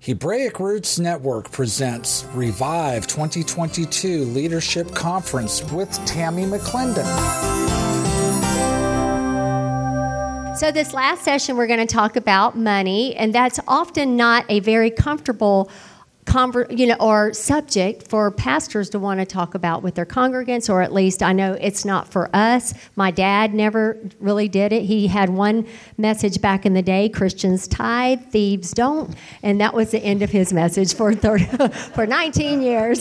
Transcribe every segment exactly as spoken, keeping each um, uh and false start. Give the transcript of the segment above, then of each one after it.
Hebraic Roots Network presents Revive twenty twenty-two Leadership Conference with Tammy McClendon. So this last session, we're going to talk about money, and that's often not a very comfortable Conver- you know, or subject for pastors to want to talk about with their congregants, or at least I know it's not for us. My dad never really did it. He had one message back in the day: Christians tithe, thieves don't, and that was the end of his message for thirty, for nineteen years.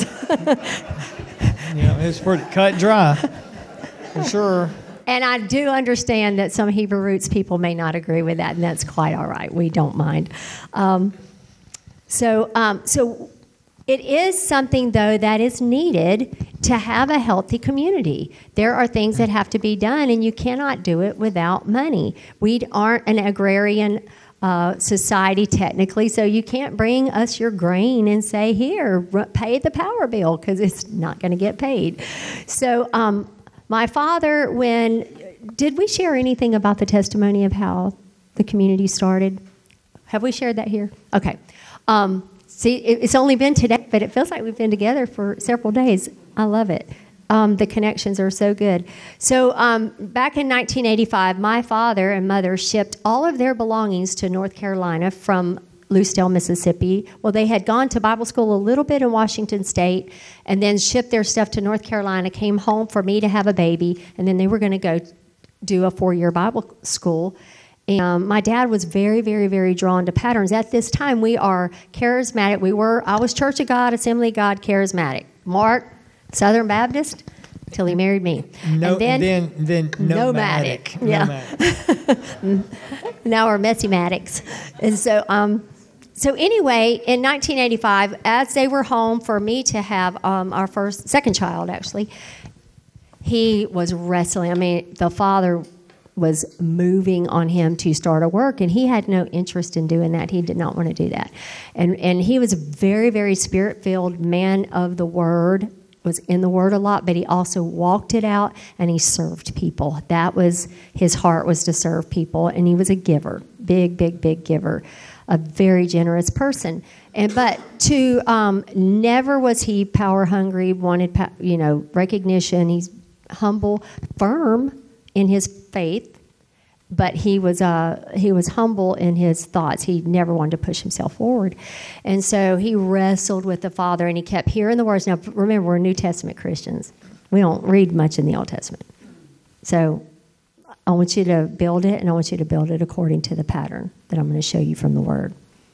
Yeah, it's pretty cut and dry, for sure. And I do understand that some Hebrew Roots people may not agree with that, and that's quite all right. We don't mind. Um, So, um, so it is something, though, that is needed to have a healthy community. There are things that have to be done, and you cannot do it without money. We aren't an agrarian uh, society, technically, so you can't bring us your grain and say, here, pay the power bill, because it's not going to get paid. So um, my father, when, did we share anything about the testimony of how the community started? Have we shared that here? Okay. Um, see, it's only been today, but it feels like we've been together for several days. I love it. Um, the connections are so good. So um, back in nineteen eighty-five, my father and mother shipped all of their belongings to North Carolina from Lucedale, Mississippi. Well, they had gone to Bible school a little bit in Washington State and then shipped their stuff to North Carolina, came home for me to have a baby, and then they were going to go do a four-year Bible school. And um, my dad was very, very, very drawn to patterns. At this time, we are charismatic. We were, I was Church of God, Assembly of God, charismatic. Mark, Southern Baptist, till he married me. No, and then, then, then nomadic. nomadic. Yeah. Nomadic. Now we're messy-matics. And so, um, so anyway, in nineteen eighty-five, as they were home for me to have um, our first, second child, actually, he was wrestling. I mean, the father was moving on him to start a work, and he had no interest in doing that. He did not want to do that. And and he was a very, very spirit-filled man of the Word, was in the Word a lot, but he also walked it out, and he served people. That was, his heart was to serve people, and he was a giver, big, big, big giver, a very generous person. And but to, um, never was he power-hungry, wanted, you know, recognition. He's humble, firm in his faith, but he was uh, he was humble in his thoughts. He never wanted to push himself forward. And so he wrestled with the Father, and he kept hearing the words. Now, remember, we're New Testament Christians. We don't read much in the Old Testament. So I want you to build it, and I want you to build it according to the pattern that I'm going to show you from the Word.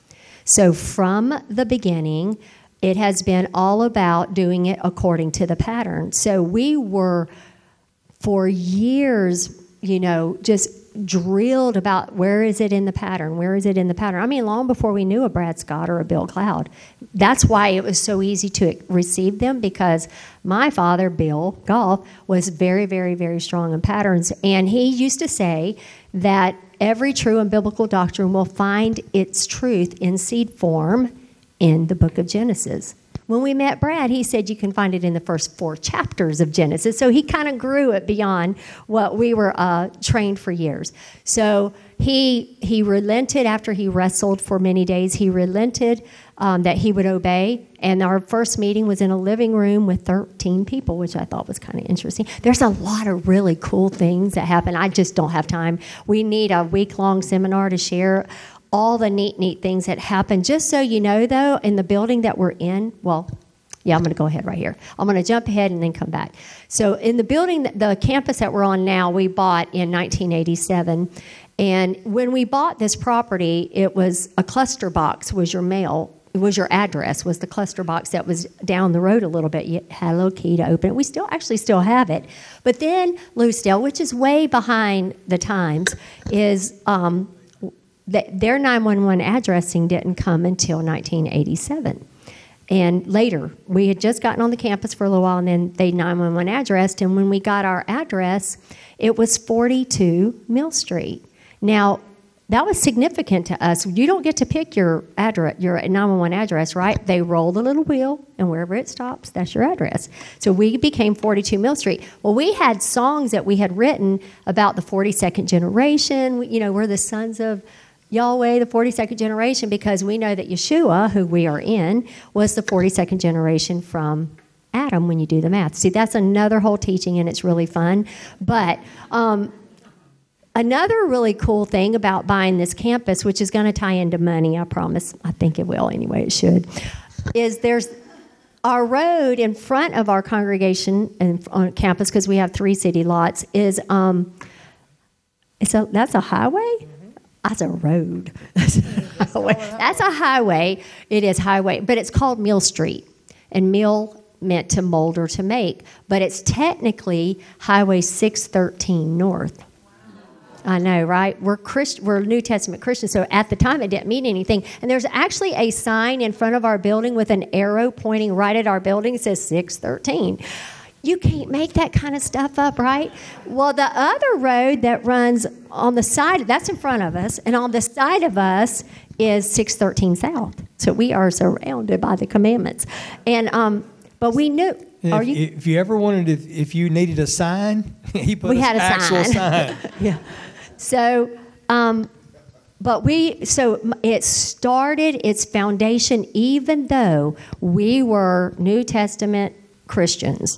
So from the beginning, it has been all about doing it according to the pattern. So we were, for years, you know, just drilled about where is it in the pattern? Where is it in the pattern? I mean, long before we knew a Brad Scott or a Bill Cloud. That's why it was so easy to receive them, because my father, Bill Goff, was very, very, very strong in patterns. And he used to say that every true and biblical doctrine will find its truth in seed form in the book of Genesis. When we met Brad, he said you can find it in the first four chapters of Genesis. So he kind of grew it beyond what we were uh, trained for years. So he he relented after he wrestled for many days. He relented um, that he would obey. And our first meeting was in a living room with thirteen people, which I thought was kind of interesting. There's a lot of really cool things that happen. I just don't have time. We need a week-long seminar to share all the neat, neat things that happen. Just so you know, though, in the building that we're in, well, yeah, I'm going to go ahead right here. I'm going to jump ahead and then come back. So in the building, the campus that we're on now, we bought in nineteen eighty-seven. And when we bought this property, it was a cluster box was your mail. It was your address, was the cluster box that was down the road a little bit. You had a little key to open it. We still actually still have it. But then Lucedale, which is way behind the times, is... Um, their nine one one addressing didn't come until nineteen eighty-seven. And later, we had just gotten on the campus for a little while, and then they nine one one addressed. And when we got our address, it was forty-two Mill Street. Now, that was significant to us. You don't get to pick your address, your nine one one address, right? They roll the little wheel, and wherever it stops, that's your address. So we became forty-two Mill Street. Well, we had songs that we had written about the forty-second generation. We, you know, we're the sons of Yahweh, the forty-second generation, because we know that Yeshua, who we are in, was the forty-second generation from Adam when you do the math. See, that's another whole teaching, and it's really fun. But um, another really cool thing about buying this campus, which is going to tie into money, I promise. I think it will anyway, it should, is there's our road in front of our congregation and on campus, because we have three city lots, is um, it's a that's a highway. That's a road. That's a highway. That's a highway. It is highway, but it's called Mill Street, and mill meant to mold or to make, but it's technically Highway six thirteen North. I know, right? We're Christ- we're New Testament Christians, so at the time it didn't mean anything. And there's actually a sign in front of our building with an arrow pointing right at our building. It says six thirteen. You can't make that kind of stuff up, right? Well, the other road that runs on the side, that's in front of us, and on the side of us is six thirteen South. So we are surrounded by the commandments. And um, but we knew. If, Are you? if you ever wanted, if, if you needed a sign, he put We an had a actual sign. sign. Yeah. So, um, but we, so it started its foundation, even though we were New Testament Christians.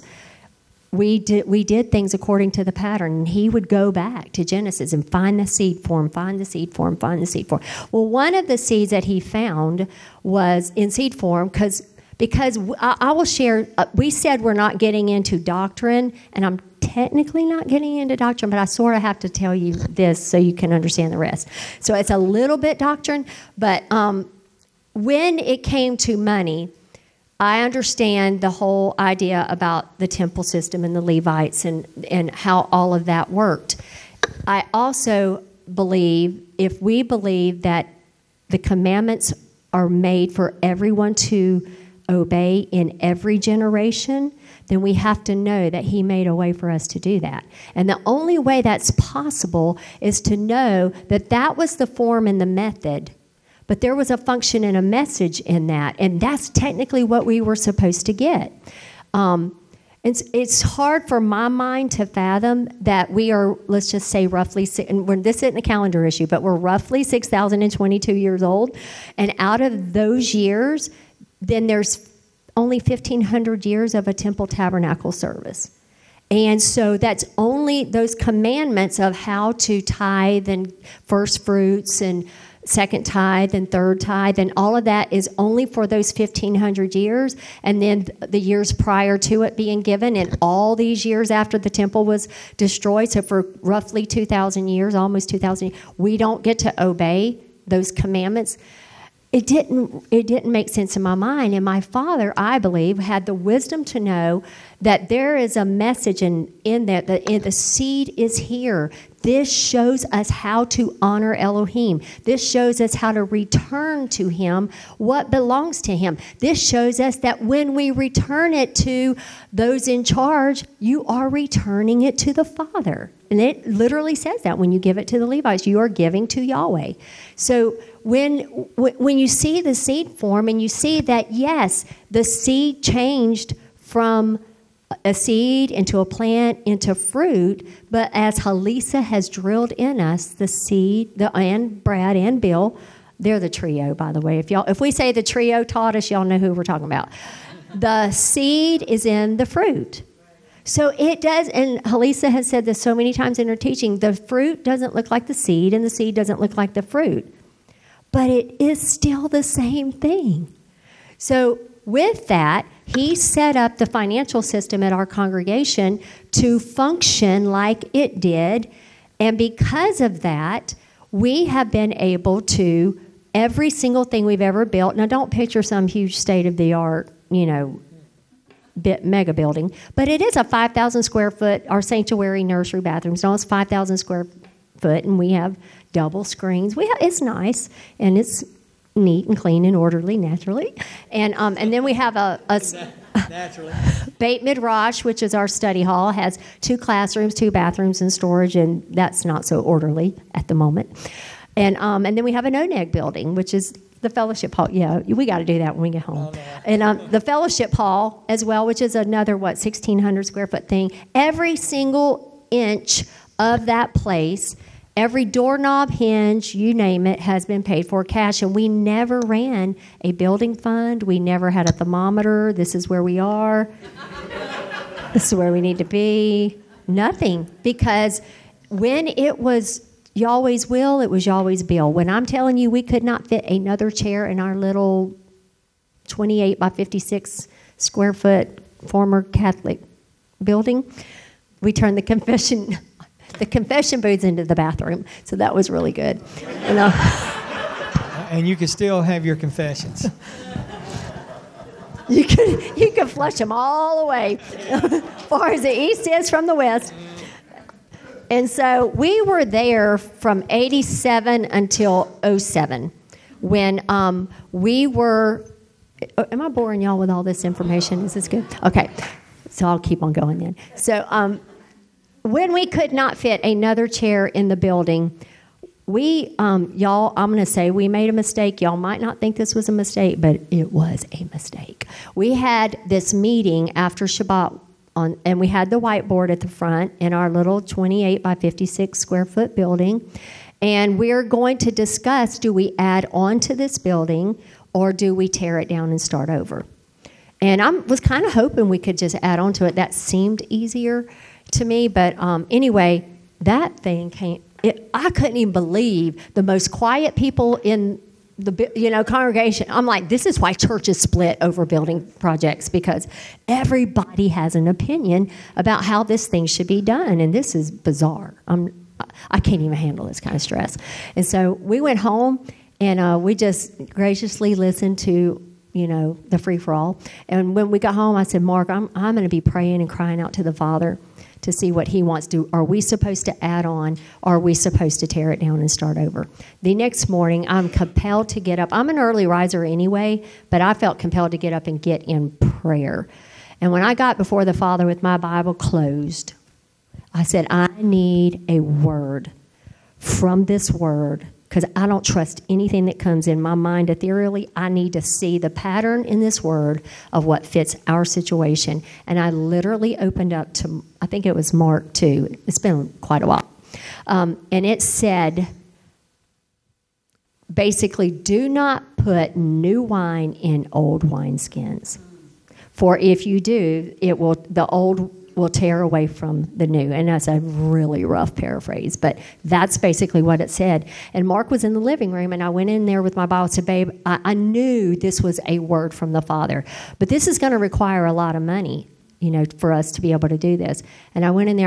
We did, we did things according to the pattern. And he would go back to Genesis and find the seed form, find the seed form, find the seed form. Well, one of the seeds that he found was in seed form because because I, I will share, uh, we said we're not getting into doctrine, and I'm technically not getting into doctrine, but I sort of have to tell you this so you can understand the rest. So it's a little bit doctrine, but um, when it came to money, I understand the whole idea about the temple system and the Levites and, and how all of that worked. I also believe, if we believe that the commandments are made for everyone to obey in every generation, then we have to know that he made a way for us to do that. And the only way that's possible is to know that that was the form and the method, but there was a function and a message in that, and that's technically what we were supposed to get. Um, it's, it's hard for my mind to fathom that we are, let's just say roughly, and we're, this isn't a calendar issue, but we're roughly six thousand twenty-two years old, and out of those years, then there's only fifteen hundred years of a temple tabernacle service. And so that's only those commandments of how to tithe and first fruits and second tithe and third tithe, and all of that is only for those fifteen hundred years, and then the years prior to it being given, and all these years after the temple was destroyed. So for roughly two thousand years, almost two thousand, we don't get to obey those commandments. It didn't, it didn't make sense in my mind. And my father, I believe, had the wisdom to know that there is a message in, in that the, in the seed is here. This shows us how to honor Elohim. This shows us how to return to him what belongs to him. This shows us that when we return it to those in charge, you are returning it to the Father. And it literally says that when you give it to the Levites, you are giving to Yahweh. So when when you see the seed form and you see that, yes, the seed changed from a seed into a plant into fruit, but as Halisa has drilled in us, the seed, the and Brad and Bill, they're the trio, by the way. If y'all, if we say the trio taught us, y'all know who we're talking about. The seed is in the fruit. So it does, and Halisa has said this so many times in her teaching, the fruit doesn't look like the seed, and the seed doesn't look like the fruit. But it is still the same thing. So with that, he set up the financial system at our congregation to function like it did. And because of that, we have been able to, every single thing we've ever built, now don't picture some huge state-of-the-art, you know, bit mega building, but it is a five thousand square foot, our sanctuary nursery bathrooms, no, it's five thousand square foot, and we have double screens. We have, it's nice, and it's neat and clean and orderly, naturally. And um, and then we have a, a Naturally. Beit Midrash, which is our study hall, has two classrooms, two bathrooms, and storage, and that's not so orderly at the moment. And um, and then we have an Oneg building, which is the fellowship hall. Yeah, we got to do that when we get home. Oh, no. And um, the fellowship hall as well, which is another, what, sixteen hundred square foot thing. Every single inch of that place Every doorknob, hinge, you name it, has been paid for cash. And we never ran a building fund. We never had a thermometer. This is where we are. This is where we need to be. Nothing. Because when it was Yahweh's will, it was Yahweh's bill. When I'm telling you we could not fit another chair in our little twenty-eight by fifty-six square foot former Catholic building, we turned the confession the confession booths into the bathroom. So that was really good. You know? And you can still have your confessions. You can you can flush them all away, far as the east is from the west. And so we were there from eighty-seven until oh seven, when um, we were. Am I boring y'all with all this information? Is this good? Okay, so I'll keep on going then. So um, when we could not fit another chair in the building, we, um, y'all, I'm going to say we made a mistake. Y'all might not think this was a mistake, but it was a mistake. We had this meeting after Shabbat, on, and we had the whiteboard at the front in our little twenty-eight by fifty-six square foot building, and we're going to discuss, do we add on to this building or do we tear it down and start over? And I was kind of hoping we could just add on to it. That seemed easier to me, but um, anyway, that thing came. It, I couldn't even believe the most quiet people in the you know congregation. I'm like, this is why churches split over building projects, because everybody has an opinion about how this thing should be done, and this is bizarre. I'm, I can't even handle this kind of stress. And so we went home, and uh, we just graciously listened to you know the free for all. And when we got home, I said, Mark, I'm I'm going to be praying and crying out to the Father to see what he wants to do. Are we supposed to add on? Or are we supposed to tear it down and start over? The next morning, I'm compelled to get up. I'm an early riser anyway, but I felt compelled to get up and get in prayer. And when I got before the Father with my Bible closed, I said, I need a word from this word, because I don't trust anything that comes in my mind ethereally. I need to see the pattern in this word of what fits our situation. And I literally opened up to, I think it was Mark two. It's been quite a while. Um, and it said, basically, do not put new wine in old wineskins. For if you do, it will the old will tear away from the new. And that's a really rough paraphrase, but that's basically what it said. And Mark was in the living room, and I went in there with my Bible and said, babe, I, I knew this was a word from the Father, but this is going to require a lot of money, you know, for us to be able to do this. And I went in there.